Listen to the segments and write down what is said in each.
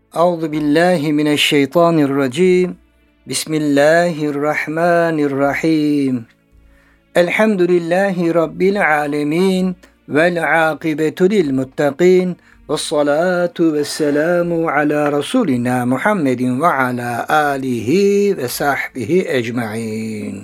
Euzu billahi mineşşeytanirracim. Bismillahirrahmanirrahim. Elhamdülillahi rabbil alamin vel akibetu lil muttaqin. Vessalatu vesselamu ala rasulina Muhammedin ve ala alihi ve sahbihi ecmaîn.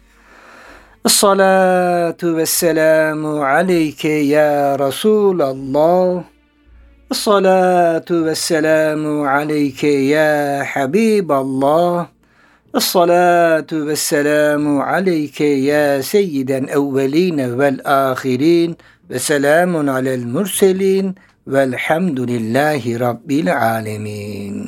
Esselatu vesselamu aleyke ya Resulallah. Esselatu vesselamu aleyke ya Habiballah. Esselatu vesselamu aleyke ya seyyiden evveline vel ahirin. Ve selamun alel murselin. Velhamdülillahi Rabbil alemin.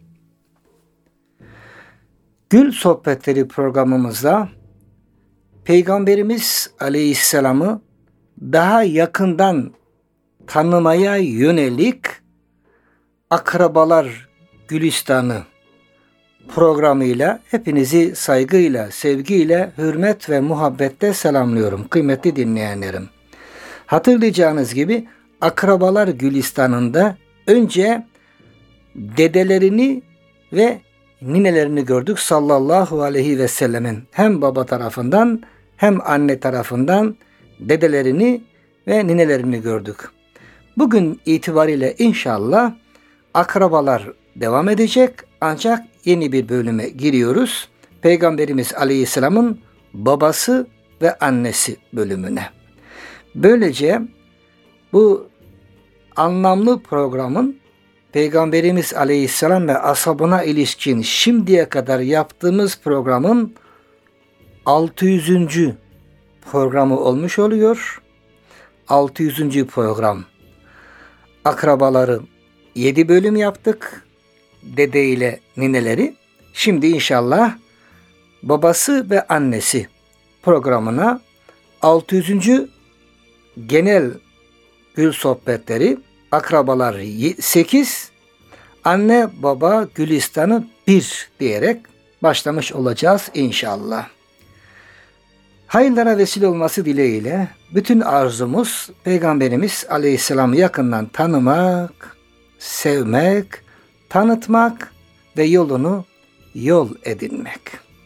Gül Sohbetleri programımızda Peygamberimiz Aleyhisselam'ı daha yakından tanımaya yönelik Akrabalar Gülistanı programıyla hepinizi saygıyla, sevgiyle, hürmet ve muhabbetle selamlıyorum kıymetli dinleyenlerim. Hatırlayacağınız gibi Akrabalar Gülistanı'nda önce dedelerini ve ninelerini gördük sallallahu aleyhi ve sellemin. Hem baba tarafından hem anne tarafından dedelerini ve ninelerini gördük. Bugün itibariyle inşallah akrabalar devam edecek ancak yeni bir bölüme giriyoruz. Peygamberimiz Aleyhisselam'ın babası ve annesi bölümüne. Böylece bu anlamlı programın Peygamberimiz Aleyhisselam ve ashabına ilişkin şimdiye kadar yaptığımız programın 600. programı olmuş oluyor. 600. program. Akrabaları 7 bölüm yaptık. Dede ile nineleri. Şimdi inşallah babası ve annesi programına 600. genel gül sohbetleri, akrabalar 8, anne baba gülistanı 1 diyerek başlamış olacağız inşallah. Hayırlara vesile olması dileğiyle bütün arzumuz Peygamberimiz Aleyhisselam'ı yakından tanımak, sevmek, tanıtmak ve yolunu yol edinmek.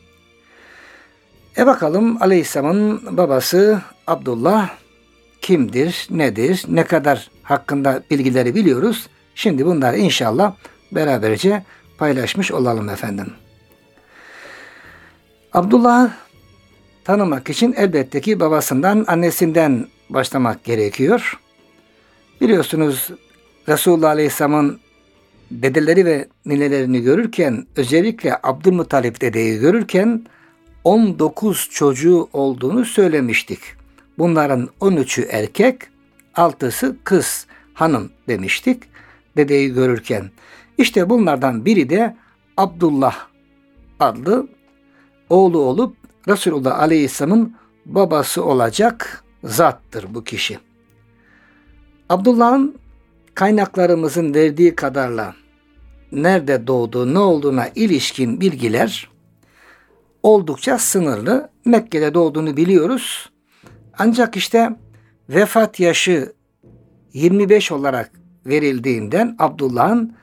Bakalım Aleyhisselam'ın babası Abdullah kimdir, nedir, ne kadar hakkında bilgileri biliyoruz. Şimdi bunları inşallah beraberce paylaşmış olalım efendim. Abdullah'ı tanımak için elbette ki babasından, annesinden başlamak gerekiyor. Biliyorsunuz Resulullah Aleyhisselam'ın dedeleri ve ninelerini görürken, özellikle Abdülmuttalip dedeyi görürken 19 çocuğu olduğunu söylemiştik. Bunların 13'ü erkek, 6'sı kız, hanım demiştik dedeyi görürken. İşte bunlardan biri de Abdullah adlı oğlu olup Resulullah Aleyhisselam'ın babası olacak zattır bu kişi. Abdullah'ın kaynaklarımızın verdiği kadarla nerede doğduğu, ne olduğuna ilişkin bilgiler oldukça sınırlı. Mekke'de doğduğunu biliyoruz. Ancak işte vefat yaşı 25 olarak verildiğinden Abdullah'ın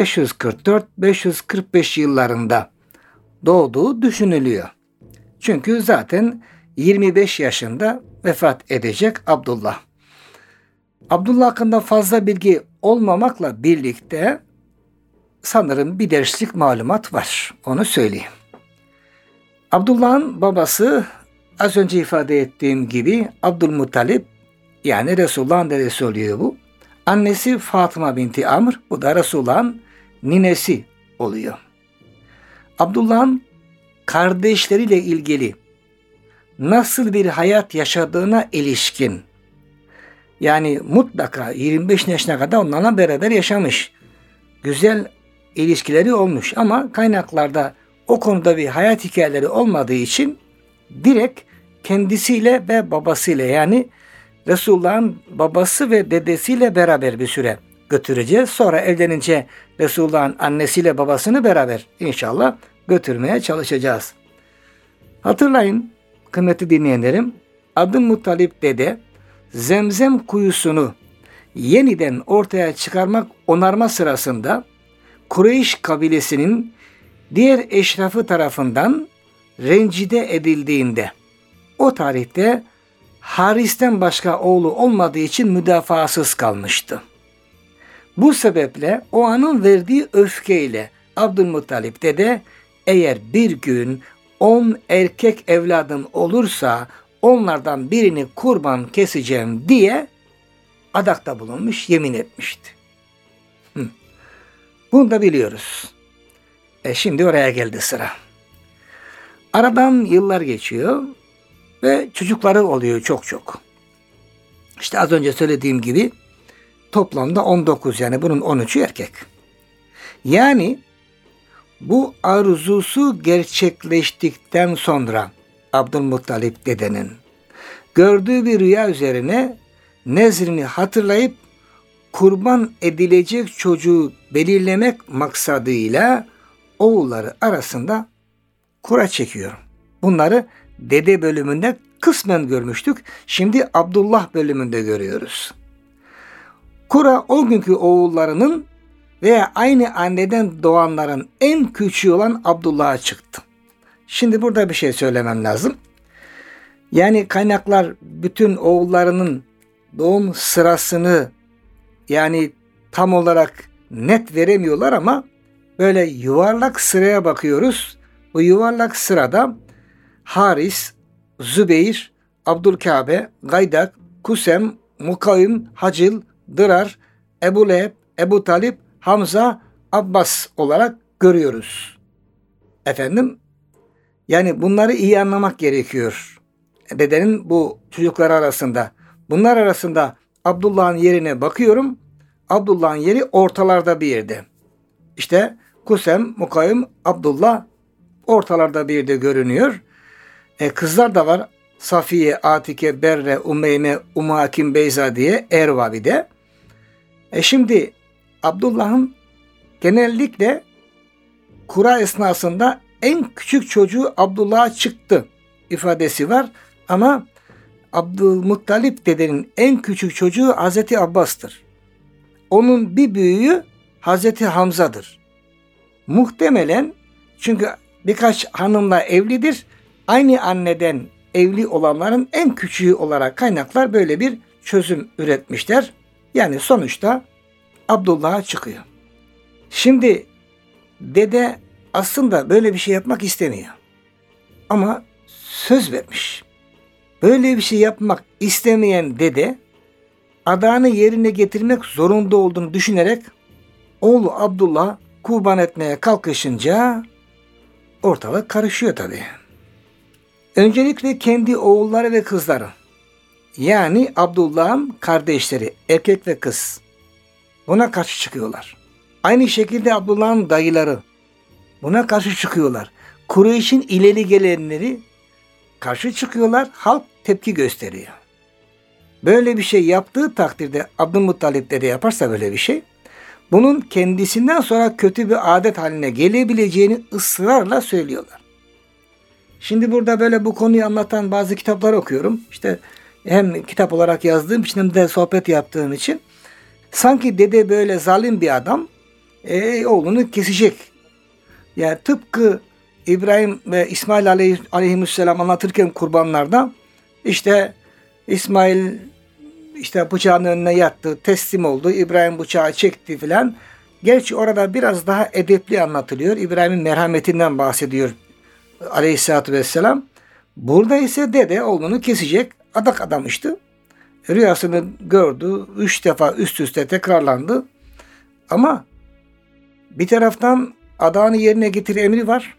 544-545 yıllarında doğduğu düşünülüyor. Çünkü zaten 25 yaşında vefat edecek Abdullah. Abdullah hakkında fazla bilgi olmamakla birlikte sanırım bir derslik malumat var. Onu söyleyeyim. Abdullah'ın babası az önce ifade ettiğim gibi Abdülmuttalip, yani Resulullah'ın dedesi oluyor bu. Annesi Fatıma binti Amr, bu da Resulullah'ın ninesi oluyor. Abdullah'ın kardeşleriyle ilgili nasıl bir hayat yaşadığına ilişkin, yani mutlaka 25 yaşına kadar onlarla beraber yaşamış. Güzel ilişkileri olmuş ama kaynaklarda o konuda bir hayat hikayeleri olmadığı için direkt kendisiyle ve babasıyla, yani Resulullah'ın babası ve dedesiyle beraber bir süre götüreceğiz. Sonra evlenince Resulullah'ın annesiyle babasını beraber inşallah götürmeye çalışacağız. Hatırlayın kıymetli dinleyenlerim, Abdülmuttalip dede Zemzem kuyusunu yeniden ortaya çıkarmak, onarma sırasında Kureyş kabilesinin diğer eşrafı tarafından rencide edildiğinde, o tarihte Haris'ten başka oğlu olmadığı için müdafasız kalmıştı. Bu sebeple o anın verdiği öfkeyle Abdülmuttalip dede, eğer bir gün 10 erkek evladım olursa onlardan birini kurban keseceğim diye adakta bulunmuş, yemin etmişti. Bunu da biliyoruz. Şimdi oraya geldi sıra. Aradan yıllar geçiyor ve çocukları oluyor çok. İşte az önce söylediğim gibi toplamda 19, yani bunun 13'ü erkek. Yani bu arzusu gerçekleştikten sonra Abdülmuttalip dedenin gördüğü bir rüya üzerine nezrini hatırlayıp kurban edilecek çocuğu belirlemek maksadıyla oğulları arasında kura çekiyor. Bunları dede bölümünde kısmen görmüştük. Şimdi Abdullah bölümünde görüyoruz. Kura o günkü oğullarının veya aynı anneden doğanların en küçüğü olan Abdullah'a çıktı. Şimdi burada bir şey söylemem lazım. Yani kaynaklar bütün oğullarının doğum sırasını yani tam olarak net veremiyorlar ama böyle yuvarlak sıraya bakıyoruz. Bu yuvarlak sırada Haris, Zübeyir, Abdülkabe, Gaydak, Kusem, Mukavim, Hacil, Dırar, Ebu Leheb, Ebu Talip, Hamza, Abbas olarak görüyoruz. Yani bunları iyi anlamak gerekiyor. Dedenin bu çocukları arasında. Bunlar arasında Abdullah'ın yerine bakıyorum. Abdullah'ın yeri ortalarda bir yerde. İşte Kusem, Mukavim, Abdullah ortalarda bir yerde görünüyor. Kızlar da var. Safiye, Atike, Berre, Umeyme, Ummu Hakim, Beyza diye Erva bir de. Şimdi Abdullah'ın genellikle kura esnasında en küçük çocuğu Abdullah'a çıktı ifadesi var. Ama Abdülmuttalip dedenin en küçük çocuğu Hazreti Abbas'tır. Onun bir büyüğü Hazreti Hamza'dır. Muhtemelen çünkü birkaç hanımla evlidir. Aynı anneden evli olanların en küçüğü olarak kaynaklar böyle bir çözüm üretmişler. Yani sonuçta Abdullah'a çıkıyor. Şimdi dede aslında böyle bir şey yapmak istemiyor. Ama söz vermiş. Böyle bir şey yapmak istemeyen dede adağını yerine getirmek zorunda olduğunu düşünerek oğlu Abdullah kurban etmeye kalkışınca ortalık karışıyor tabii. Öncelikle kendi oğulları ve kızları, yani Abdullah'ın kardeşleri erkek ve kız buna karşı çıkıyorlar. Aynı şekilde Abdullah'ın dayıları buna karşı çıkıyorlar. Kureyş'in ileri gelenleri karşı çıkıyorlar. Halk tepki gösteriyor. Böyle bir şey yaptığı takdirde Abdülmuttalip dede yaparsa böyle bir şey, bunun kendisinden sonra kötü bir adet haline gelebileceğini ısrarla söylüyorlar. Şimdi burada böyle bu konuyu anlatan bazı kitaplar okuyorum. İşte hem kitap olarak yazdığım için hem de sohbet yaptığım için sanki dede böyle zalim bir adam oğlunu kesecek. Yani tıpkı İbrahim ve İsmail aleyhisselam anlatırken kurbanlarda işte İsmail işte bıçağın önüne yattı, teslim oldu. İbrahim bıçağı çekti filan. Gerçi orada biraz daha edepli anlatılıyor. İbrahim'in merhametinden bahsediyor aleyhissalatü vesselam. Burada ise dede oğlunu kesecek. Adak adamıştı. Rüyasını gördü. 3 defa üst üste tekrarlandı. Ama bir taraftan adağını yerine getir emri var.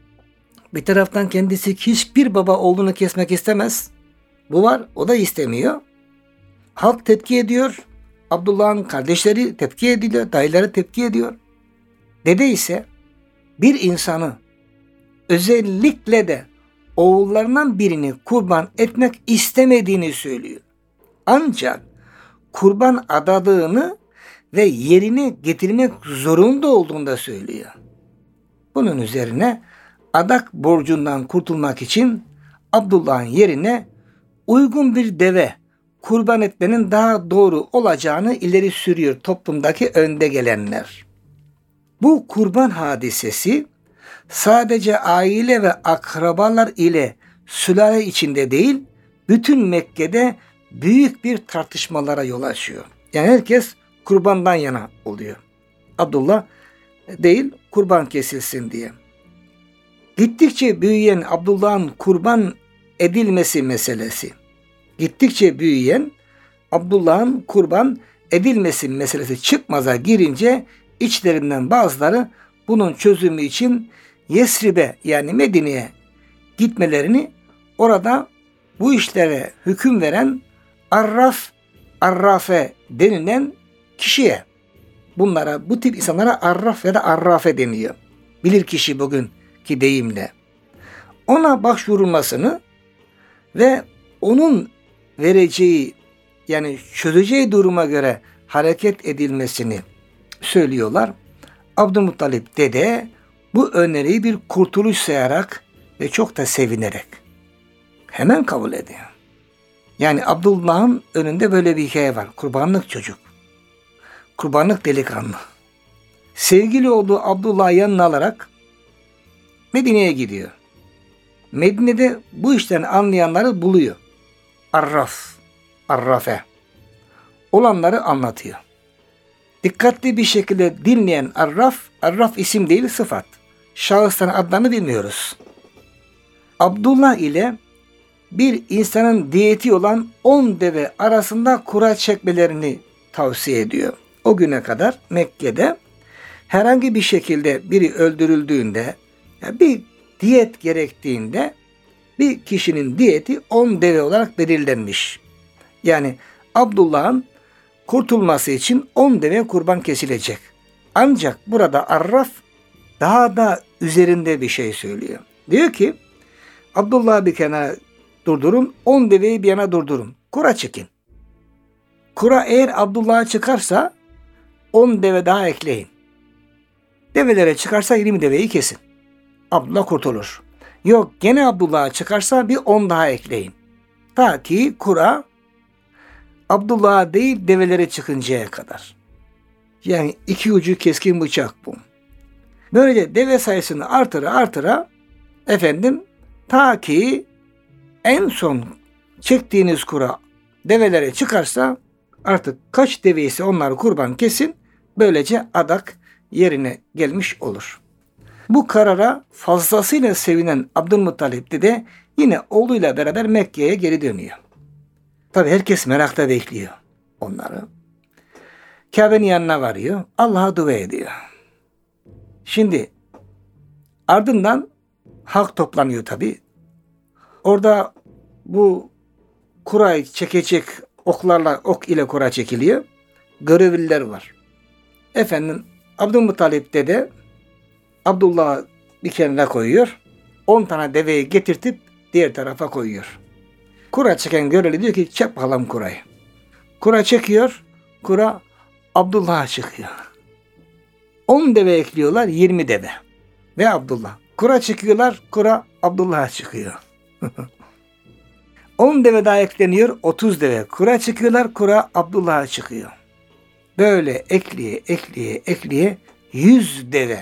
Bir taraftan kendisi hiçbir baba oğlunu kesmek istemez. Bu var. O da istemiyor. Halk tepki ediyor. Abdullah'ın kardeşleri tepki ediyor. Dayıları tepki ediyor. Dede ise bir insanı özellikle de oğullarından birini kurban etmek istemediğini söylüyor. Ancak kurban adadığını ve yerine getirmek zorunda olduğunu da söylüyor. Bunun üzerine adak borcundan kurtulmak için Abdullah'ın yerine uygun bir deve kurban etmenin daha doğru olacağını ileri sürüyor toplumdaki önde gelenler. Bu kurban hadisesi sadece aile ve akrabalar ile sülale içinde değil, bütün Mekke'de büyük bir tartışmalara yol açıyor. Yani herkes kurbandan yana oluyor. Abdullah değil, kurban kesilsin diye. Gittikçe büyüyen Abdullah'ın kurban edilmesi meselesi. Gittikçe büyüyen Abdullah'ın kurban edilmesi meselesi çıkmaza girince içlerinden bazıları bunun çözümü için Yesrib'e yani Medine'ye gitmelerini, orada bu işlere hüküm veren Arrafe denilen kişiye, bunlara, bu tip insanlara Arraf ya da Arrafe deniyor. Bilir kişi bugünkü deyimle. Ona başvurulmasını ve onun vereceği yani çözeceği duruma göre hareket edilmesini söylüyorlar. Abdülmuttalip dede bu öneriyi bir kurtuluş sayarak ve çok da sevinerek hemen kabul ediyor. Yani Abdullah'ın önünde böyle bir hikaye var. Kurbanlık çocuk. Kurbanlık delikanlı. Sevgili olduğu Abdullah'ı yanına alarak Medine'ye gidiyor. Medine'de bu işten anlayanları buluyor. Arrafe. Olanları anlatıyor. Dikkatli bir şekilde dinleyen Arraf isim değil sıfat. Şahısların adlarını bilmiyoruz. Abdullah ile bir insanın diyeti olan 10 deve arasında kura çekmelerini tavsiye ediyor. O güne kadar Mekke'de herhangi bir şekilde biri öldürüldüğünde, yani bir diyet gerektiğinde bir kişinin diyeti 10 deve olarak belirlenmiş. Yani Abdullah'ın kurtulması için 10 deve kurban kesilecek. Ancak burada Arraf daha da üzerinde bir şey söylüyor. Diyor ki Abdullah'ı bir kenara durdurun, 10 deveyi bir yana durdurun. Kura çekin. Kura eğer Abdullah'a çıkarsa 10 deve daha ekleyin. Develere çıkarsa 20 deveyi kesin. Abdullah kurtulur. Yok gene Abdullah'a çıkarsa bir 10 daha ekleyin. Ta ki kura Abdullah'a değil develere çıkıncaya kadar. Yani iki ucu keskin bıçak bu. Böylece deve sayısını artıra ta ki en son çektiğiniz kura develere çıkarsa artık kaç deve ise onları kurban kesin. Böylece adak yerine gelmiş olur. Bu karara fazlasıyla sevinen Abdülmuttalip de yine oğluyla beraber Mekke'ye geri dönüyor. Tabi herkes merakta bekliyor onları. Kabe'nin yanına varıyor. Allah'a dua ediyor. Şimdi ardından halk toplanıyor tabi. Orada bu kurayı çekecek oklarla, ok ile kura çekiliyor. Görevliler var. Abdülmuttalip dede Abdullah'ı bir kenara koyuyor. 10 tane deveyi getirtip diğer tarafa koyuyor. Kura çeken görevli diyor ki çek bakalım kurayı. Kura çekiyor. Kura Abdullah'a çıkıyor. 10 deve ekliyorlar, 20 deve. Ve Abdullah. Kura çekiyorlar. Kura Abdullah'a çıkıyor. 10 deve daha ekleniyor. 30 deve. Kura çekiyorlar. Kura Abdullah'a çıkıyor. Böyle ekleye 100 deve.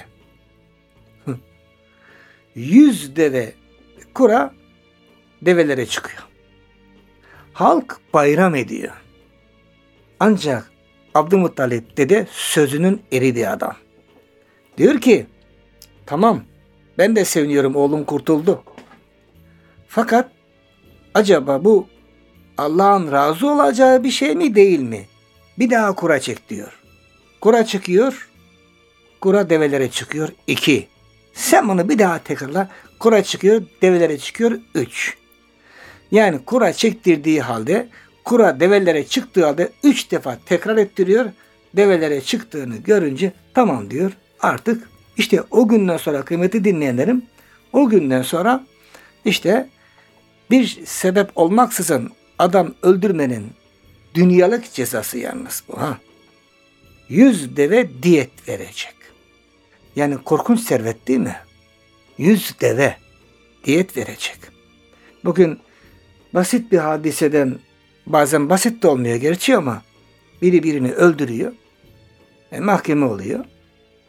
100 deve kura develere çıkıyor. Halk bayram ediyor. Ancak Abdülmuttalip dede sözünün eridiği adam. Diyor ki tamam ben de seviniyorum oğlum kurtuldu. Fakat acaba bu Allah'ın razı olacağı bir şey mi değil mi? Bir daha kura çek diyor. Kura çıkıyor. Kura develere çıkıyor 2. Sen bunu bir daha tekrarla. Kura çıkıyor, develere çıkıyor 3. Yani kura çektirdiği halde, kura develere çıktığı halde 3 defa tekrar ettiriyor. Develere çıktığını görünce tamam diyor. Artık işte o günden sonra kıymeti dinleyenlerim, o günden sonra işte bir sebep olmaksızın adam öldürmenin dünyalık cezası yalnız bu. 100 deve diyet verecek. Yani korkunç servet değil mi? 100 deve diyet verecek. Bugün basit bir hadiseden, bazen basit de olmuyor gerçi ama biri birini öldürüyor. Mahkeme oluyor.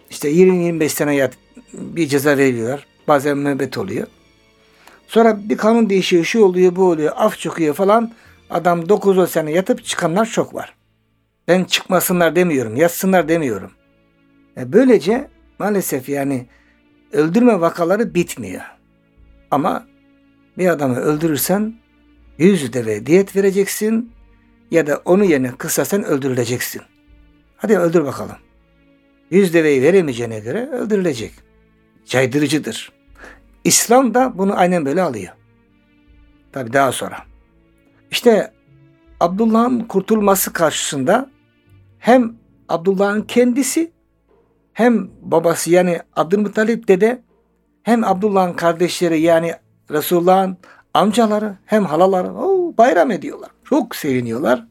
İşte 20-25 sene bir ceza veriyorlar. Bazen müebbet oluyor. Sonra bir kanun değişiyor, şu oluyor, bu oluyor, af çıkıyor falan. Adam 9-10 sene yatıp çıkanlar çok var. Ben çıkmasınlar demiyorum, yatsınlar demiyorum. Böylece maalesef yani öldürme vakaları bitmiyor. Ama bir adamı öldürürsen 100 deve diyet vereceksin ya da onun yerine kısasen öldürüleceksin. Hadi öldür bakalım. 100 deveyi veremeyeceğine göre öldürülecek. Caydırıcıdır. İslam da bunu aynen böyle alıyor. Tabi daha sonra. İşte Abdullah'ın kurtulması karşısında hem Abdullah'ın kendisi hem babası yani Abdülmuttalip dede hem Abdullah'ın kardeşleri yani Resulullah'ın amcaları hem halaları bayram ediyorlar. Çok seviniyorlar.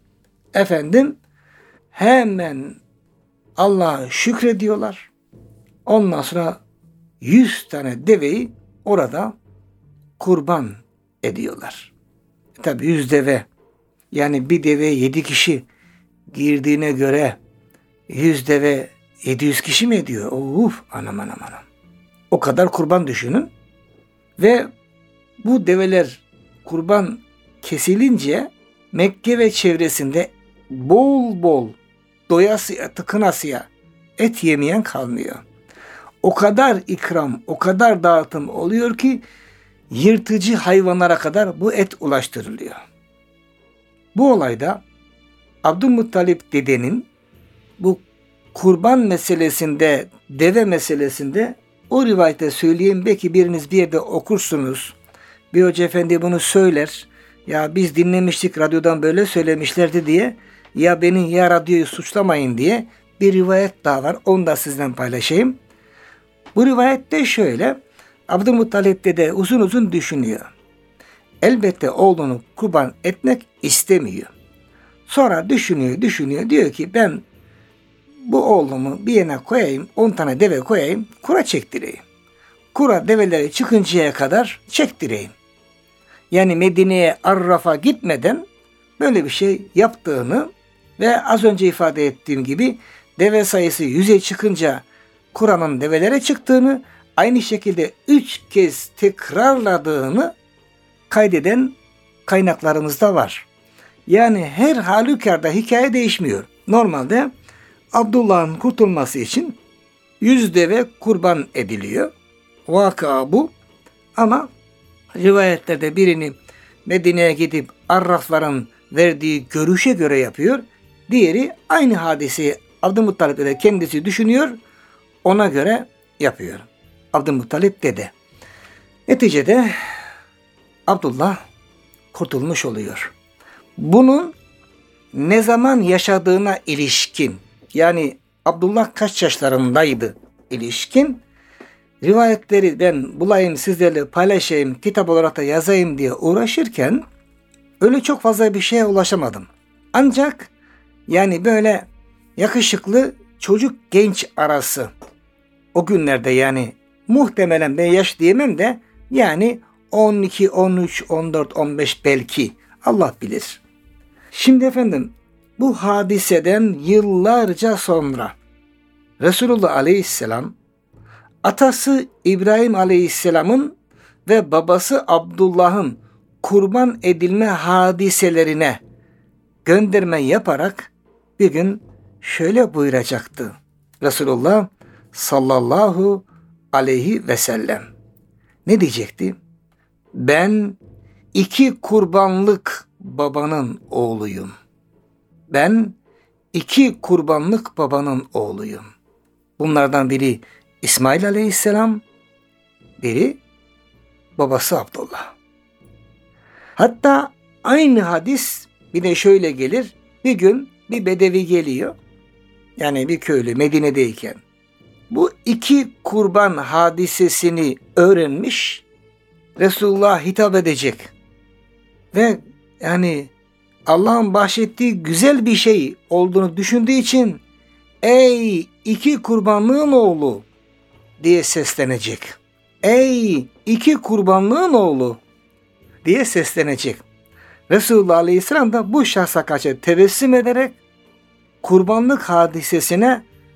Hemen Allah'a şükrediyorlar. Ondan sonra 100 tane deveyi orada kurban ediyorlar. Tabi 100 deve yani bir deve 7 kişi girdiğine göre 100 deve 700 kişi mi ediyor? Anam. O kadar kurban düşünün. Ve bu develer kurban kesilince Mekke ve çevresinde bol doyasıya tıkınasıya et yemeyen kalmıyor. O kadar ikram, o kadar dağıtım oluyor ki yırtıcı hayvanlara kadar bu et ulaştırılıyor. Bu olayda Abdülmuttalip dedenin bu kurban meselesinde, deve meselesinde o rivayete söyleyeyim. Belki biriniz bir yerde okursunuz. Bir hoca efendi bunu söyler. Ya biz dinlemiştik radyodan böyle söylemişlerdi diye. Ya beni ya radyoyu suçlamayın diye bir rivayet daha var. Onu da sizden paylaşayım. Bu rivayette şöyle. Abdülmuttalip dede uzun düşünüyor. Elbette oğlunu kurban etmek istemiyor. Sonra düşünüyor. Diyor ki ben bu oğlumu bir yerine koyayım, 10 tane deve koyayım, kura çektireyim. Kura develeri çıkıncaya kadar çektireyim. Yani Medine'ye Arraf'a gitmeden böyle bir şey yaptığını ve az önce ifade ettiğim gibi deve sayısı 100'e çıkınca Kur'an'ın develere çıktığını, aynı şekilde 3 kez tekrarladığını kaydeden kaynaklarımızda var. Yani her halükarda hikaye değişmiyor. Normalde Abdullah'ın kurtulması için 100 deve kurban ediliyor. Vaka bu. Ama rivayetlerde birini Medine'ye gidip Arrafların verdiği görüşe göre yapıyor. Diğeri aynı hadiseyi Abdülmuttalip dede kendisi düşünüyor. Ona göre yapıyor. Abdülmuttalip dede. Neticede Abdullah kurtulmuş oluyor. Bunun ne zaman yaşadığına ilişkin, yani Abdullah kaç yaşlarındaydı ilişkin rivayetleri ben bulayım, sizlerle paylaşayım, kitap olarak da yazayım diye uğraşırken öyle çok fazla bir şeye ulaşamadım. Ancak yani böyle yakışıklı çocuk genç arası o günlerde, yani muhtemelen ben yaş diyemem de yani 12, 13, 14, 15 belki, Allah bilir. Şimdi efendim bu hadiseden yıllarca sonra Resulullah Aleyhisselam atası İbrahim Aleyhisselam'ın ve babası Abdullah'ın kurban edilme hadiselerine gönderme yaparak bir gün şöyle buyuracaktı. Resulullah sallallahu aleyhi ve sellem ne diyecekti? Ben 2 kurbanlık babanın oğluyum. Ben 2 kurbanlık babanın oğluyum. Bunlardan biri İsmail Aleyhisselam, biri babası Abdullah. Hatta aynı hadis bir de şöyle gelir. Bir gün bir bedevi geliyor. Yani bir köylü Medine'deyken. Bu 2 kurban hadisesini öğrenmiş. Resulullah hitap edecek. Ve yani Allah'ın bahşettiği güzel bir şey olduğunu düşündüğü için ey 2 kurbanlığın oğlu diye seslenecek. Ey 2 kurbanlığın oğlu diye seslenecek. Resulullah Aleyhisselam da bu şahsa karşı tebessüm ederek kurbanlık hadisesine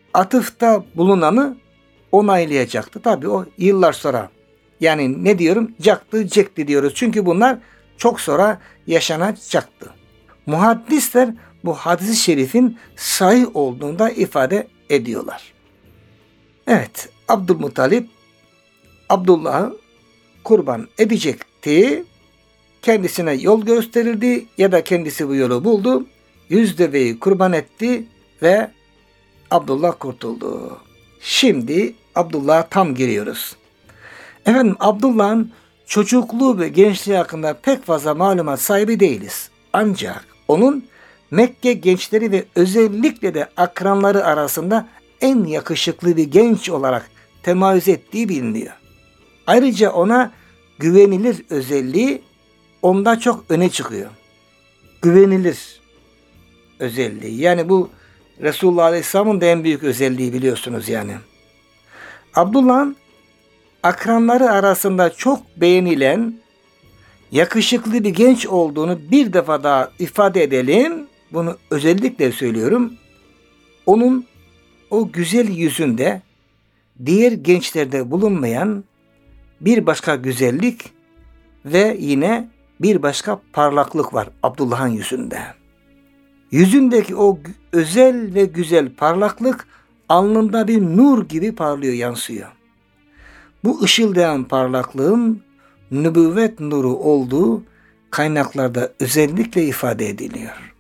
atıfta bulunanı onaylayacaktı. Tabii o yıllar sonra, yani ne diyorum, caktı cekti diyoruz. Çünkü bunlar çok sonra yaşanacaktı. Muhaddisler bu hadis-i şerifin sahih olduğunu da ifade ediyorlar. Evet, Abdülmuttalip Abdullah'ı kurban edecekti. Kendisine yol gösterildi ya da kendisi bu yolu buldu. 100 deveyi kurban etti ve Abdullah kurtuldu. Şimdi Abdullah'a tam giriyoruz. Efendim, Abdullah'ın çocukluğu ve gençliği hakkında pek fazla malumat sahibi değiliz. Ancak onun Mekke gençleri ve özellikle de akranları arasında en yakışıklı bir genç olarak temayüz ettiği biliniyor. Ayrıca ona güvenilir özelliği onda çok öne çıkıyor. Güvenilir özelliği. Yani bu Resulullah Aleyhisselam'ın da en büyük özelliği, biliyorsunuz yani. Abdullah'ın akranları arasında çok beğenilen, yakışıklı bir genç olduğunu bir defa daha ifade edelim. Bunu özellikle söylüyorum. Onun o güzel yüzünde diğer gençlerde bulunmayan bir başka güzellik ve yine bir başka parlaklık var Abdullah'ın yüzünde. Yüzündeki o özel ve güzel parlaklık alnında bir nur gibi parlıyor, yansıyor. Bu ışıldayan parlaklığın nübüvvet nuru olduğu kaynaklarda özellikle ifade ediliyor.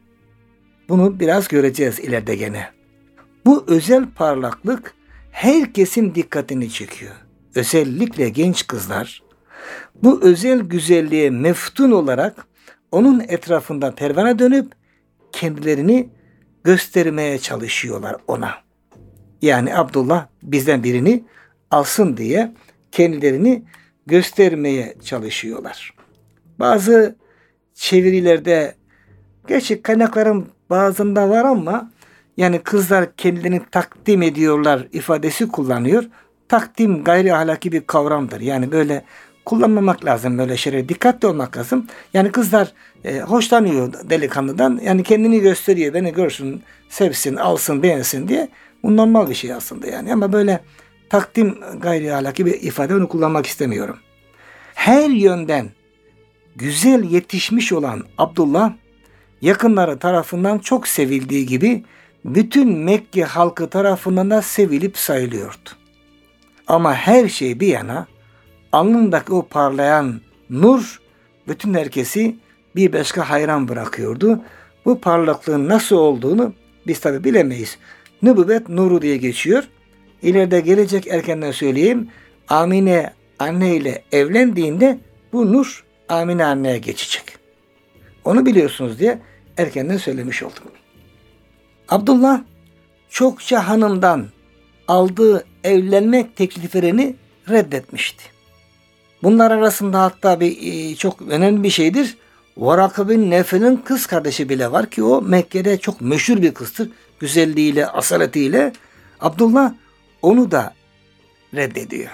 Bunu biraz göreceğiz ileride gene. Bu özel parlaklık herkesin dikkatini çekiyor. Özellikle genç kızlar bu özel güzelliğe meftun olarak onun etrafında pervane dönüp kendilerini göstermeye çalışıyorlar ona. Yani Abdullah bizden birini alsın diye kendilerini göstermeye çalışıyorlar. Bazı çevirilerde, gerçi kaynakların bazında var ama yani kızlar kendilerini takdim ediyorlar ifadesi kullanıyor. Takdim gayri ahlaki bir kavramdır. Yani böyle kullanmamak lazım, böyle şeylere dikkatli olmak lazım. Yani kızlar hoşlanıyor delikanlıdan, yani kendini gösteriyor, beni görsün, sevsin, alsın, beğensin diye. Bu normal bir şey aslında yani, ama böyle takdim gayri ahlaki bir ifade, onu kullanmak istemiyorum. Her yönden güzel yetişmiş olan Abdullah, yakınları tarafından çok sevildiği gibi bütün Mekke halkı tarafından da sevilip sayılıyordu. Ama her şey bir yana, alnındaki o parlayan nur bütün herkesi bir başka hayran bırakıyordu. Bu parlaklığın nasıl olduğunu biz tabi bilemeyiz. Nübüvvet nuru diye geçiyor. İleride gelecek, erkenden söyleyeyim. Amine anne ile evlendiğinde bu nur Amine anneye geçecek. Onu biliyorsunuz diye erkenden söylemiş oldum. Abdullah çokça hanımdan aldığı evlenmek tekliflerini reddetmişti. Bunlar arasında hatta bir çok önemli bir şeydir. Varaka bin Nevfel'in kız kardeşi bile var ki o Mekke'de çok meşhur bir kızdır. Güzelliğiyle, asaletiyle. Abdullah onu da reddediyor.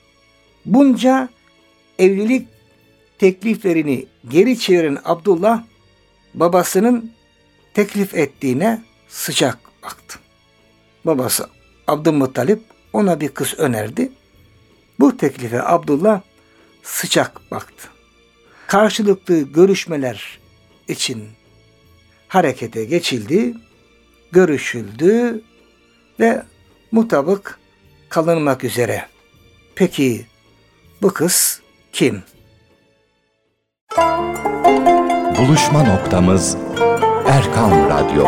Bunca evlilik tekliflerini geri çeviren Abdullah babasının teklif ettiğine sıcak baktı. Babası Abdülmuttalip ona bir kız önerdi. Bu teklife Abdullah sıcak baktı. Karşılıklı görüşmeler için harekete geçildi, görüşüldü ve mutabık kalınmak üzere. Peki bu kız kim? Buluşma noktamız Erkam Radyo.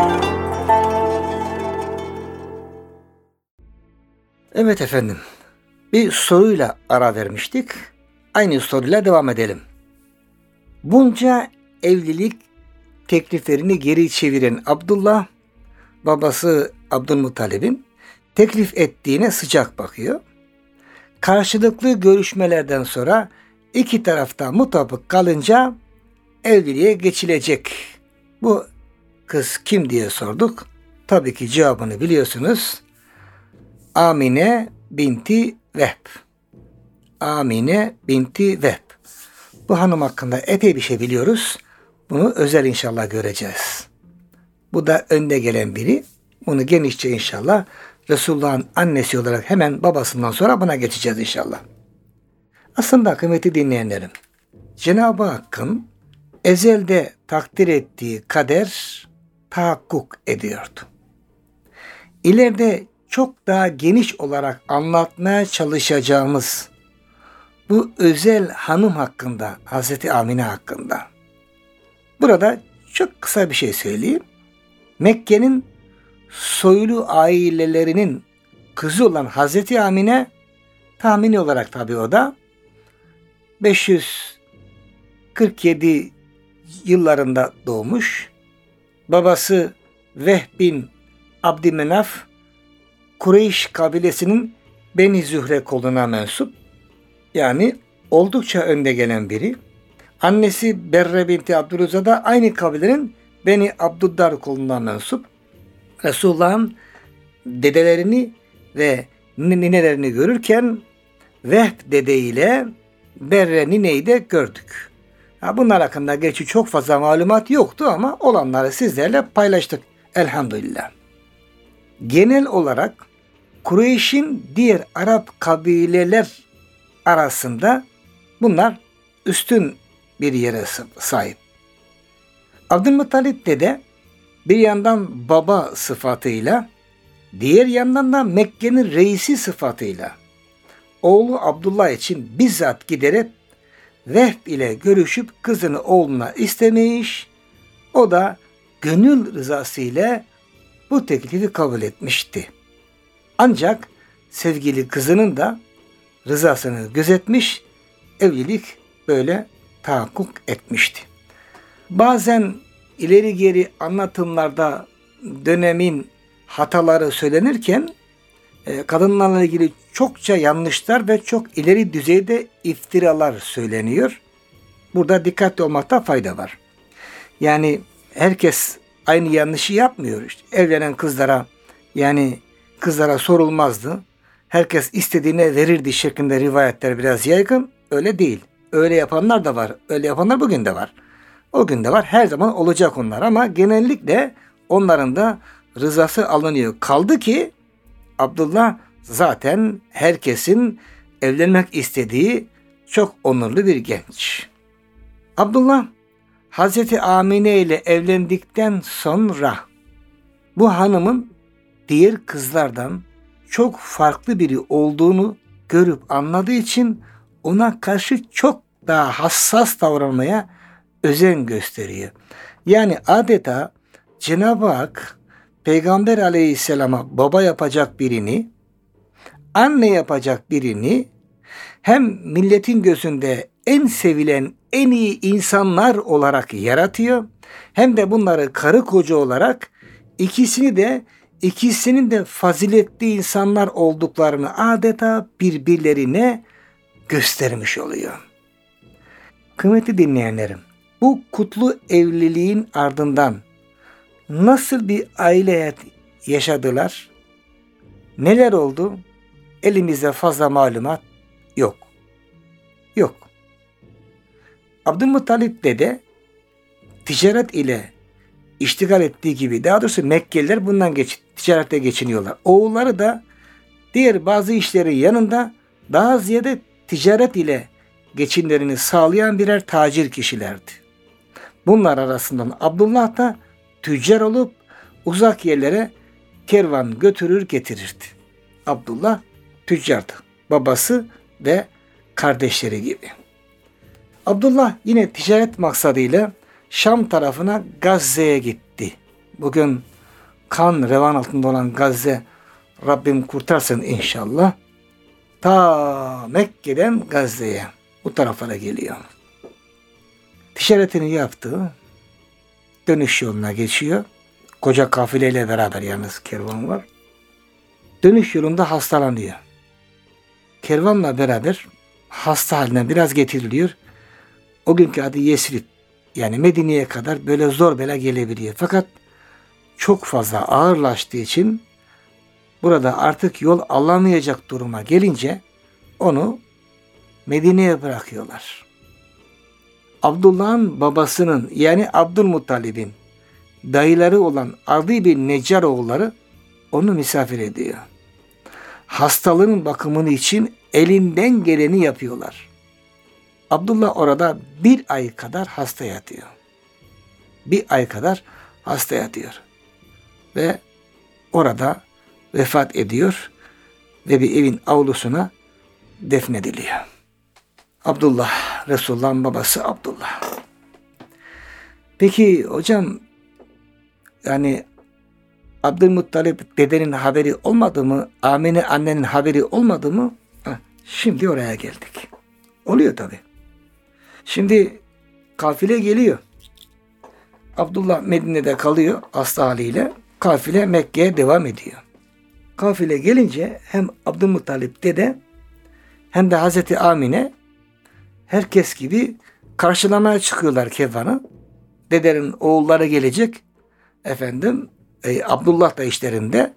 Evet efendim, bir soruyla ara vermiştik. Aynı soruyla devam edelim. Bunca evlilik tekliflerini geri çeviren Abdullah, babası Abdülmuttalib'in teklif ettiğine sıcak bakıyor. Karşılıklı görüşmelerden sonra iki tarafta mutabık kalınca evliliğe geçilecek. Bu kız kim diye sorduk. Tabii ki cevabını biliyorsunuz. Amine binti Vehb. Amine binti Vehb. Bu hanım hakkında epey bir şey biliyoruz. Bunu özel inşallah göreceğiz. Bu da önde gelen biri. Bunu genişçe inşallah Resulullah'ın annesi olarak hemen babasından sonra buna geçeceğiz inşallah. Aslında kıymetli dinleyenlerim, Cenab-ı Hakk'ın ezelde takdir ettiği kader tahakkuk ediyordu. İleride çok daha geniş olarak anlatmaya çalışacağımız bu özel hanım hakkında, Hazreti Amine hakkında. Burada çok kısa bir şey söyleyeyim. Mekke'nin soylu ailelerinin kızı olan Hazreti Amine, tahmini olarak tabii o da 547 yıllarında doğmuş. Babası Vehb bin Abdümenaf, Kureyş kabilesinin Beni Zühre koluna mensup. Yani oldukça önde gelen biri. Annesi Berre binti Abdülüzza da aynı kabilenin Beni Abdüddar koluna mensup. Resulullah'ın dedelerini ve ninelerini görürken Vehb dede ile Berre nineyi de gördük. Bunlar hakkında gerçi çok fazla malumat yoktu ama olanları sizlerle paylaştık elhamdülillah. Genel olarak Kureyş'in diğer Arap kabileler arasında bunlar üstün bir yere sahip. Abdülmuttalip dede bir yandan baba sıfatıyla, diğer yandan da Mekke'nin reisi sıfatıyla oğlu Abdullah için bizzat giderek Vehb ile görüşüp kızını oğluna istemiş. O da gönül rızası ile bu teklifi kabul etmişti. Ancak sevgili kızının da rızasını gözetmiş, evlilik böyle tahakkuk etmişti. Bazen ileri geri anlatımlarda dönemin hataları söylenirken kadınlarla ilgili çokça yanlışlar ve çok ileri düzeyde iftiralar söyleniyor. Burada dikkatli olmakta fayda var. Yani herkes aynı yanlışı yapmıyor. İşte evlenen kızlara sorulmazdı. Herkes istediğine verirdi şeklinde rivayetler biraz yaygın. Öyle değil. Öyle yapanlar da var. Öyle yapanlar bugün de var. O gün de var. Her zaman olacak onlar ama genellikle onların da rızası alınıyor. Kaldı ki Abdullah zaten herkesin evlenmek istediği çok onurlu bir genç. Abdullah Hazreti Amine ile evlendikten sonra bu hanımın diğer kızlardan çok farklı biri olduğunu görüp anladığı için ona karşı çok daha hassas davranmaya özen gösteriyor. Yani adeta Cenab-ı Hak Peygamber Aleyhisselam'a baba yapacak birini, anne yapacak birini hem milletin gözünde en sevilen, en iyi insanlar olarak yaratıyor, hem de bunları karı koca olarak ikisinin de faziletli insanlar olduklarını adeta birbirlerine göstermiş oluyor. Kıymetli dinleyenlerim, bu kutlu evliliğin ardından nasıl bir aile hayatı yaşadılar? Neler oldu? Elimizde fazla malumat yok. Yok. Abdülmuttalip dede ticaret ile iştigal ettiği gibi, daha doğrusu Mekkeliler bundan ticarette geçiniyorlar. Oğulları da diğer bazı işlerin yanında daha ziyade ticaret ile geçimlerini sağlayan birer tacir kişilerdi. Bunlar arasından Abdullah da tüccar olup uzak yerlere kervan götürür getirirdi. Abdullah tüccardı. Babası ve kardeşleri gibi. Abdullah yine ticaret maksadıyla Şam tarafına Gazze'ye gitti. Bugün kan revan altında olan Gazze, Rabbim kurtarsın inşallah. Ta Mekke'den Gazze'ye, bu taraflara geliyor. Ticaretini yaptı. Dönüş yoluna geçiyor. Koca kafileyle beraber yalnız kervan var. Dönüş yolunda hastalanıyor. Kervanla beraber hasta haline biraz getiriliyor. O günkü adı Yesrib. Yani Medine'ye kadar böyle zor bela gelebiliyor. Fakat çok fazla ağırlaştığı için burada artık yol alamayacak duruma gelince onu Medine'ye bırakıyorlar. Abdullah'ın babasının yani Abdülmuttalib'in dayıları olan Adi bin Neccar oğulları onu misafir ediyor. hastalığın bakımını için elinden geleni yapıyorlar. Abdullah orada 1 ay kadar hasta yatıyor. 1 ay kadar hasta yatıyor. Ve orada vefat ediyor ve bir evin avlusuna defnediliyor. Abdullah, Resulullah'ın babası Abdullah. Peki hocam, yani Abdülmuttalip dedenin haberi olmadı mı? Amine annenin haberi olmadı mı? Şimdi oraya geldik. Oluyor tabi. Şimdi kafile geliyor. Abdullah Medine'de kalıyor hasta haliyle. Kafile Mekke'ye devam ediyor. Kafile gelince hem Abdülmuttalip dede hem de Hazreti Amine herkes gibi karşılamaya çıkıyorlar kervanı. Dedenin oğulları gelecek. Abdullah da işlerinde.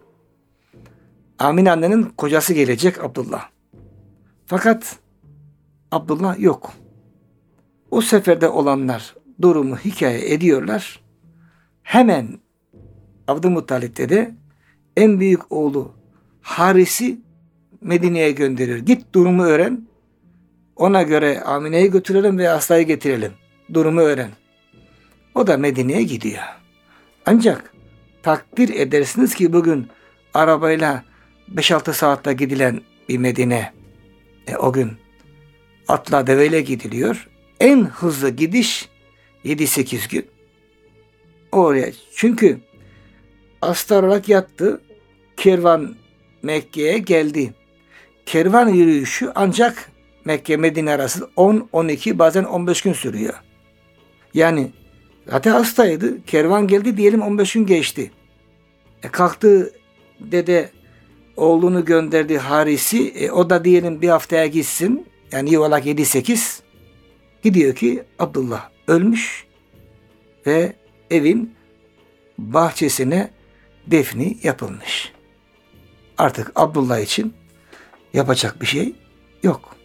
Amine annenin kocası gelecek Abdullah. Fakat Abdullah yok. O seferde olanlar durumu hikaye ediyorlar. Hemen Abdülmuttalip dede en büyük oğlu Haris'i Medine'ye gönderiyor. Git durumu öğren. Ona göre Amine'yi götürelim ve hastayı getirelim. Durumu öğren. O da Medine'ye gidiyor. Ancak takdir edersiniz ki bugün arabayla 5-6 saatte gidilen bir Medine. O gün atla deveyle gidiliyor. En hızlı gidiş 7-8 gün. Oraya. Çünkü hasta olarak yattı. Kervan Mekke'ye geldi. Kervan yürüyüşü ancak Mekke Medine arası 10-12 bazen 15 gün sürüyor. Yani zaten hastaydı. Kervan geldi diyelim 15 gün geçti. Kalktı dede oğlunu gönderdi Haris'i. O da diyelim bir haftaya gitsin. Yani yuvarlak 7-8. Gidiyor ki Abdullah ölmüş ve evin bahçesine defni yapılmış. Artık Abdullah için yapacak bir şey yok.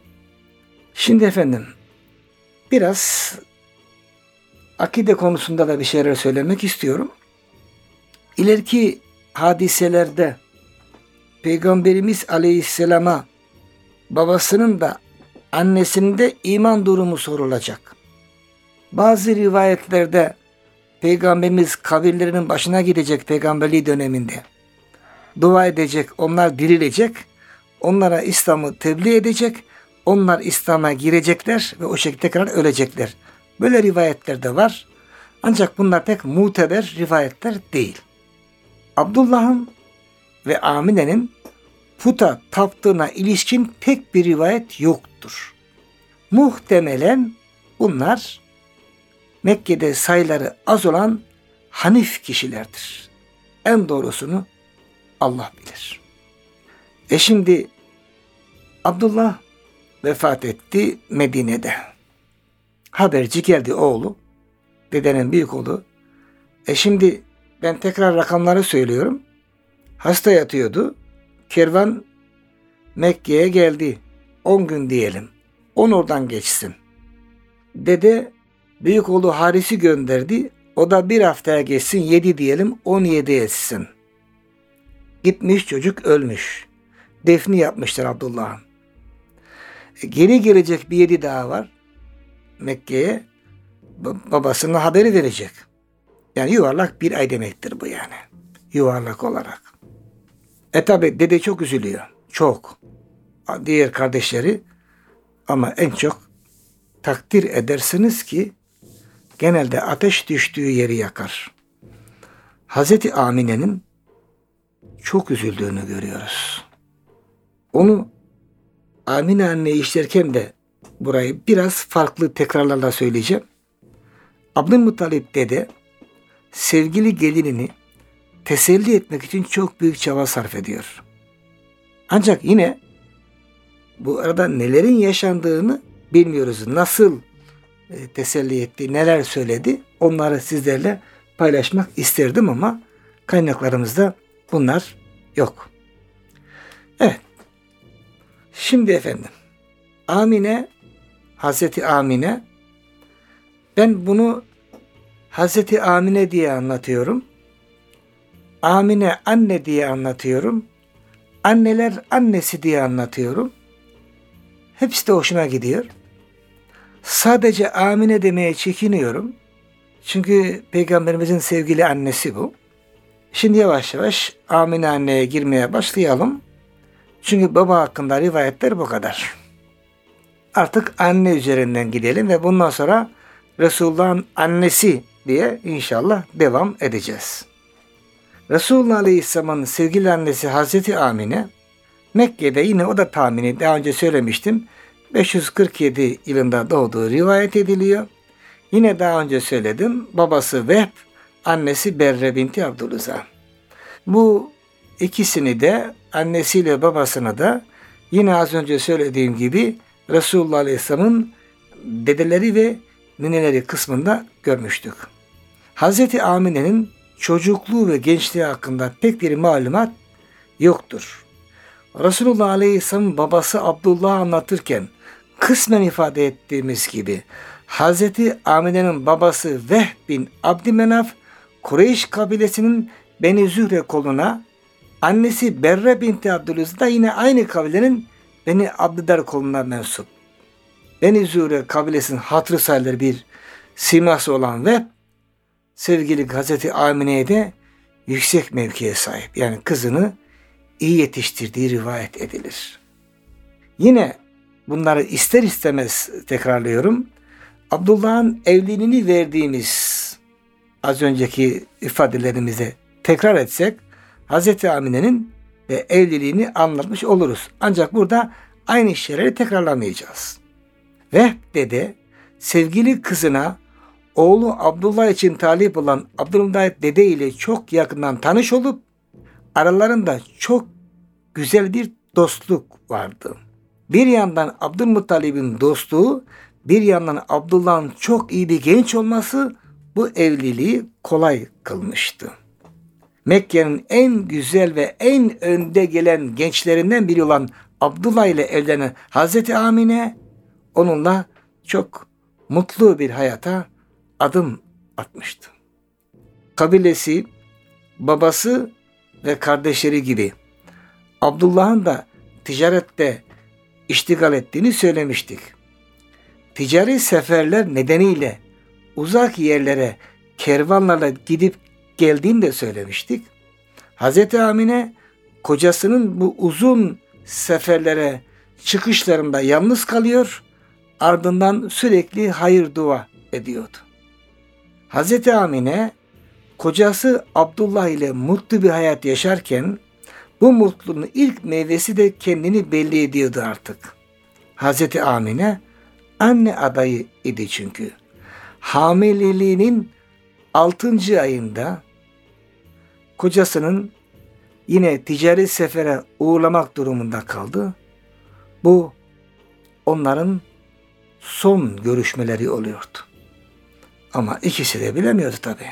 Şimdi biraz akide konusunda da bir şeyler söylemek istiyorum. İleriki hadiselerde Peygamberimiz Aleyhisselam'a babasının da annesinin de iman durumu sorulacak. Bazı rivayetlerde Peygamberimiz kabirlerinin başına gidecek peygamberliği döneminde. Dua edecek, onlar dirilecek. Onlara İslam'ı tebliğ edecek. Onlar İslam'a girecekler ve o şekilde tekrar ölecekler. Böyle rivayetler de var. Ancak bunlar pek muteber rivayetler değil. Abdullah'ın ve Amine'nin puta taptığına ilişkin tek bir rivayet yoktur. Muhtemelen bunlar Mekke'de sayıları az olan Hanif kişilerdir. En doğrusunu Allah bilir. Şimdi Abdullah vefat etti Medine'de. Haberci geldi oğlu. Dedenin büyük oğlu. Şimdi ben tekrar rakamları söylüyorum. Hasta yatıyordu. Kervan Mekke'ye geldi. 10 gün diyelim. 10 oradan geçsin. Dede büyük oğlu Haris'i gönderdi. O da bir haftaya geçsin. 7 diyelim. 17 etsin. Gitmiş çocuk ölmüş. Defni yapmışlar Abdullah'ın. Geri gelecek bir 7 daha var. Mekke'ye babasına haberi verecek. Yani yuvarlak bir ay demektir bu yani. Yuvarlak olarak. Tabi dede çok üzülüyor. Çok. Diğer kardeşleri ama en çok takdir edersiniz ki genelde ateş düştüğü yeri yakar. Hazreti Amine'nin çok üzüldüğünü görüyoruz. Onu Amine anne işlerken de burayı biraz farklı tekrarlarla söyleyeceğim. Abdülmuttalip dede sevgili gelinini teselli etmek için çok büyük çaba sarf ediyor. Ancak yine bu arada nelerin yaşandığını bilmiyoruz. Nasıl teselli etti, neler söyledi onları sizlerle paylaşmak isterdim ama kaynaklarımızda bunlar yok. Evet. Şimdi Amine, Hazreti Amine, ben bunu Hazreti Amine diye anlatıyorum. Amine anne diye anlatıyorum. anneler annesi diye anlatıyorum. Hepsi de hoşuma gidiyor. Sadece Amine demeye çekiniyorum. Çünkü Peygamberimizin sevgili annesi bu. Şimdi yavaş yavaş Amine anneye girmeye başlayalım. Çünkü baba hakkında rivayetler bu kadar. Artık anne üzerinden gidelim ve bundan sonra Resulullah'ın annesi diye inşallah devam edeceğiz. Resulullah Aleyhisselam'ın sevgili annesi Hazreti Amine, Mekke'de yine o da tahmini daha önce söylemiştim. 547 yılında doğduğu rivayet ediliyor. Yine daha önce söyledim. Babası Vehb, annesi Berre binti Abdülüzza. Bu ikisini de annesiyle babasını da yine az önce söylediğim gibi Resulullah Aleyhisselam'ın dedeleri ve nineleri kısmında görmüştük. Hazreti Amine'nin çocukluğu ve gençliği hakkında pek bir malumat yoktur. Resulullah Aleyhisselam'ın babası Abdullah'ı anlatırken kısmen ifade ettiğimiz gibi Hazreti Amine'nin babası Vehb bin Abdümenaf Kureyş kabilesinin Beni Zühre koluna, annesi Berre binti Abdülüzza da yine aynı kabilenin Beni Abdüdar koluna mensup. Beni Zühre kabilesinin hatırı sayılır bir siması olan Vehb, sevgili Hazreti Amine'ye de yüksek mevkiye sahip. Yani kızını iyi yetiştirdiği rivayet edilir. Yine bunları ister istemez tekrarlıyorum. Abdullah'ın evliliğini verdiğimiz az önceki ifadelerimize tekrar etsek Hazreti Amine'nin evliliğini anlatmış oluruz. Ancak burada aynı şeyleri tekrarlamayacağız. Vehb dede sevgili kızına oğlu Abdullah için talip olan Abdülmuttalip dede ile çok yakından tanış olup aralarında çok güzel bir dostluk vardı. Bir yandan Abdülmuttalip'in dostluğu, bir yandan Abdullah'ın çok iyi bir genç olması bu evliliği kolay kılmıştı. Mekke'nin en güzel ve en önde gelen gençlerinden biri olan Abdullah ile evlenen Hazreti Amine onunla çok mutlu bir hayata adım atmıştı. Kabilesi, babası ve kardeşleri gibi Abdullah'ın da ticarette iştigal ettiğini söylemiştik. Ticari seferler nedeniyle uzak yerlere kervanlarla gidip geldiğini de söylemiştik. Hazreti Amine kocasının bu uzun seferlere çıkışlarında yalnız kalıyor, ardından sürekli hayır dua ediyordu. Hazreti Amine kocası Abdullah ile mutlu bir hayat yaşarken bu mutluluğun ilk meyvesi de kendini belli ediyordu artık. Hazreti Amine anne adayı idi çünkü. Hamileliğinin 6. ayında kocasının yine ticari sefere uğurlamak durumunda kaldı. Bu onların son görüşmeleri oluyordu. Ama ikisi de bilemiyordu tabii.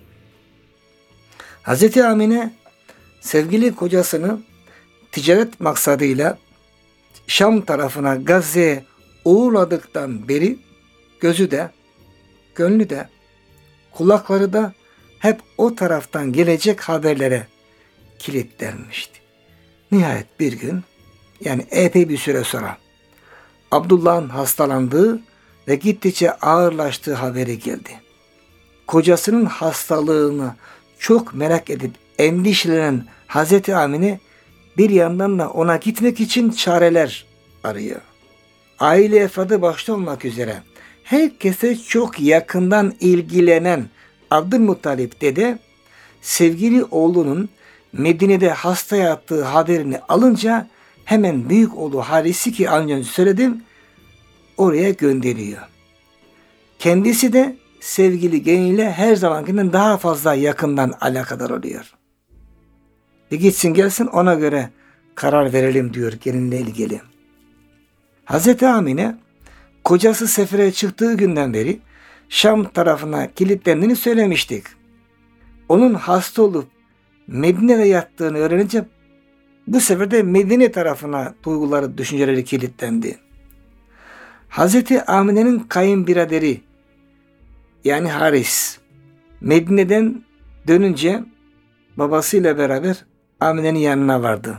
Hazreti Amine sevgili kocasını ticaret maksadıyla Şam tarafına Gazze'ye uğurladıktan beri gözü de, gönlü de, kulakları da hep o taraftan gelecek haberlere kilitlenmişti. Nihayet bir gün, yani epey bir süre sonra Abdullah'ın hastalandığı ve gittikçe ağırlaştığı haberi geldi. Kocasının hastalığını çok merak edip endişelenen Hazreti Amine bir yandan da ona gitmek için çareler arıyor. Aile efradı başta olmak üzere herkese çok yakından ilgilenen Abdülmuttalip dede sevgili oğlunun Medine'de hasta yattığı haberini alınca hemen büyük oğlu Haris'i ki az önce söyledim oraya gönderiyor. Kendisi de sevgili gelinle her zamankinden daha fazla yakından alakadar oluyor. Bir gitsin gelsin ona göre karar verelim diyor gelinle ilgili. Hazreti Amine kocası sefere çıktığı günden beri Şam tarafına kilitlendiğini söylemiştik. Onun hasta olup Medine'de yattığını öğrenince bu sefer de Medine tarafına duyguları, düşünceleri kilitlendi. Hazreti Amine'nin kayınbiraderi yani Haris Medine'den dönünce babasıyla beraber Amine'nin yanına vardı.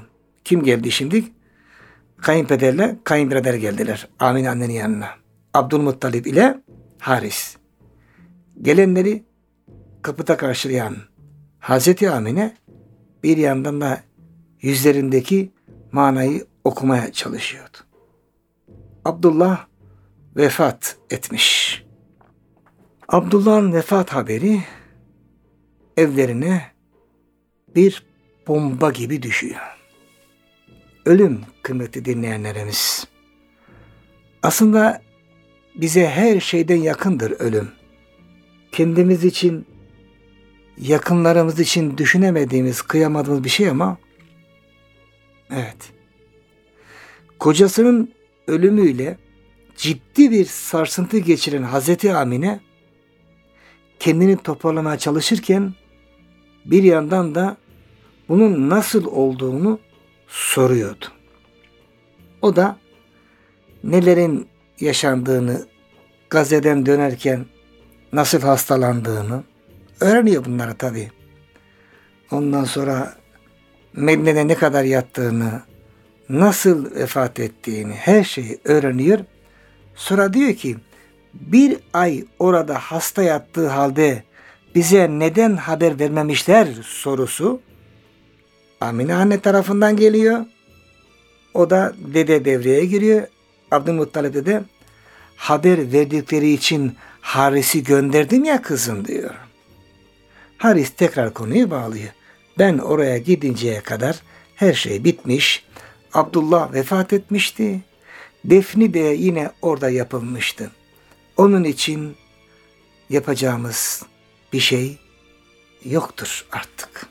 kim geldi şimdi? Kayınpederle kayınbirader geldiler Amine annenin yanına. Abdülmuttalip ile Haris. Gelenleri kapıda karşılayan Hazreti Amine bir yandan da yüzlerindeki manayı okumaya çalışıyordu. Abdullah vefat etmiş. Abdullah'ın vefat haberi evlerine bir bomba gibi düşüyor. Ölüm kıymetli dinleyenlerimiz. Aslında bize her şeyden yakındır ölüm. Kendimiz için, yakınlarımız için düşünemediğimiz, kıyamadığımız bir şey ama evet. Kocasının ölümüyle ciddi bir sarsıntı geçiren Hazreti Amine kendini toparlamaya çalışırken bir yandan da bunun nasıl olduğunu soruyordu. O da nelerin yaşandığını, Gazze'den dönerken nasıl hastalandığını öğreniyor bunları tabii. Ondan sonra Medine'de ne kadar yattığını, nasıl vefat ettiğini, her şeyi öğreniyor. Sonra diyor ki, bir ay orada hasta yattığı halde bize neden haber vermemişler sorusu Amine anne tarafından geliyor. O da dede devreye giriyor. Abdülmuttalip dede, haber verdikleri için Haris'i gönderdim ya kızım diyor. Haris tekrar konuyu bağlıyor. Ben oraya gidinceye kadar her şey bitmiş. Abdullah vefat etmişti. Defni de yine orada yapılmıştı. Onun için yapacağımız bir şey yoktur artık.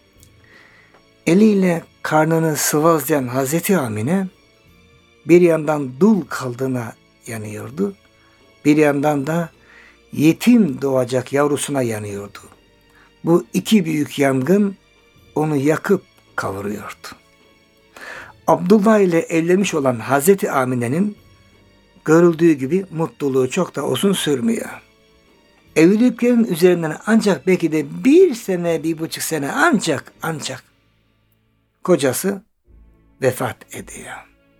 Eliyle karnını sıvazlayan Hazreti Amine bir yandan dul kaldığına yanıyordu. Bir yandan da yetim doğacak yavrusuna yanıyordu. Bu iki büyük yangın onu yakıp kavuruyordu. Abdullah ile evlenmiş olan Hazreti Amine'nin görüldüğü gibi mutluluğu çok da uzun sürmüyor. Evliliklerin üzerinden ancak belki de 1 sene, 1,5 sene ancak kocası vefat ediyor.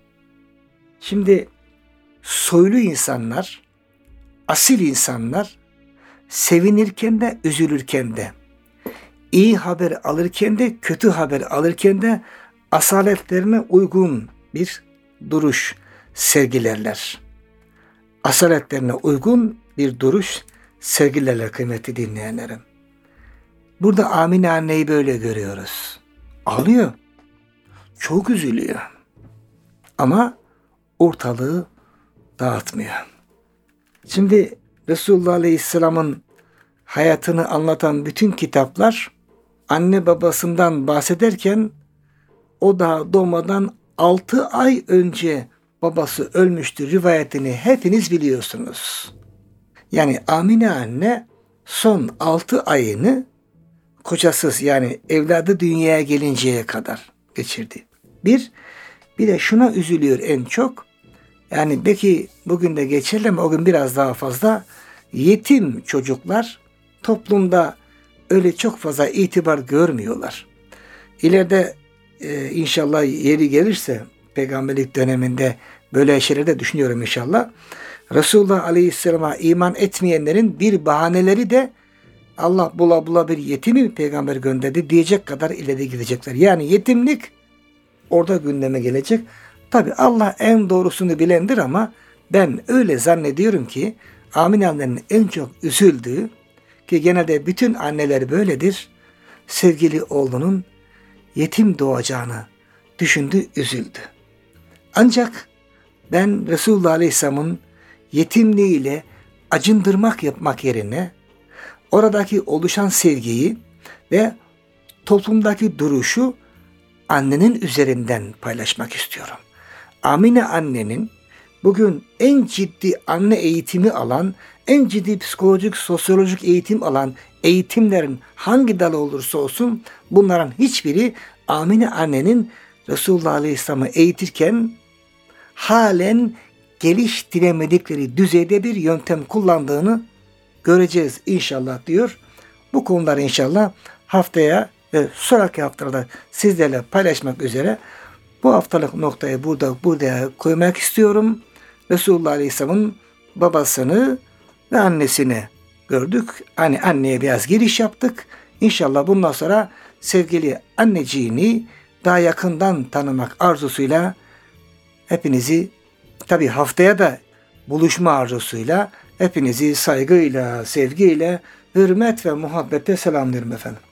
Şimdi soylu insanlar, asil insanlar sevinirken de üzülürken de, iyi haber alırken de kötü haber alırken de asaletlerine uygun bir duruş sergilerler. Asaletlerine uygun bir duruş sergilerler kıymetli dinleyenlerim. Burada Amine anneyi böyle görüyoruz. Ağlıyor. Çok üzülüyor. Ama ortalığı dağıtmıyor. Şimdi Resulullah Aleyhisselam'ın hayatını anlatan bütün kitaplar anne babasından bahsederken o daha doğmadan 6 ay önce babası ölmüştü rivayetini hepiniz biliyorsunuz. Yani Amine anne son 6 ayını kocasız yani evladı dünyaya gelinceye kadar geçirdi. Bir de şuna üzülüyor en çok. Yani belki bugün de geçerli ama o gün biraz daha fazla yetim çocuklar toplumda öyle çok fazla itibar görmüyorlar. İleride inşallah yeri gelirse peygamberlik döneminde böyle şeyleri de düşünüyorum inşallah. Resulullah Aleyhisselam'a iman etmeyenlerin bir bahaneleri de Allah bula bir yetimi peygamber gönderdi diyecek kadar ileri gidecekler. Yani yetimlik orada gündeme gelecek. Tabi Allah en doğrusunu bilendir ama ben öyle zannediyorum ki Amine annenin en çok üzüldüğü ki genelde bütün anneler böyledir. Sevgili oğlunun yetim doğacağını düşündü, üzüldü. Ancak ben Resulullah Aleyhisselam'ın yetimliğiyle acındırmak yapmak yerine oradaki oluşan sevgiyi ve toplumdaki duruşu annenin üzerinden paylaşmak istiyorum. Amine annenin bugün en ciddi anne eğitimi alan, en ciddi psikolojik, sosyolojik eğitim alan eğitimlerin hangi dalı olursa olsun bunların hiçbiri Amine annenin Resulullah Aleyhisselam'ı eğitirken halen geliştiremedikleri düzeyde bir yöntem kullandığını göreceğiz inşallah diyor. Bu konuları inşallah haftaya ve sonraki haftalarda sizlerle paylaşmak üzere Bu haftalık noktayı burada koymak istiyorum. Resulullah Aleyhisselam'ın babasını ve annesini gördük. Hani anneye biraz giriş yaptık. İnşallah bundan sonra sevgili anneciğini daha yakından tanımak arzusuyla hepinizi, tabii haftaya da buluşma arzusuyla hepinizi saygıyla, sevgiyle, hürmet ve muhabbete selamlıyorum efendim.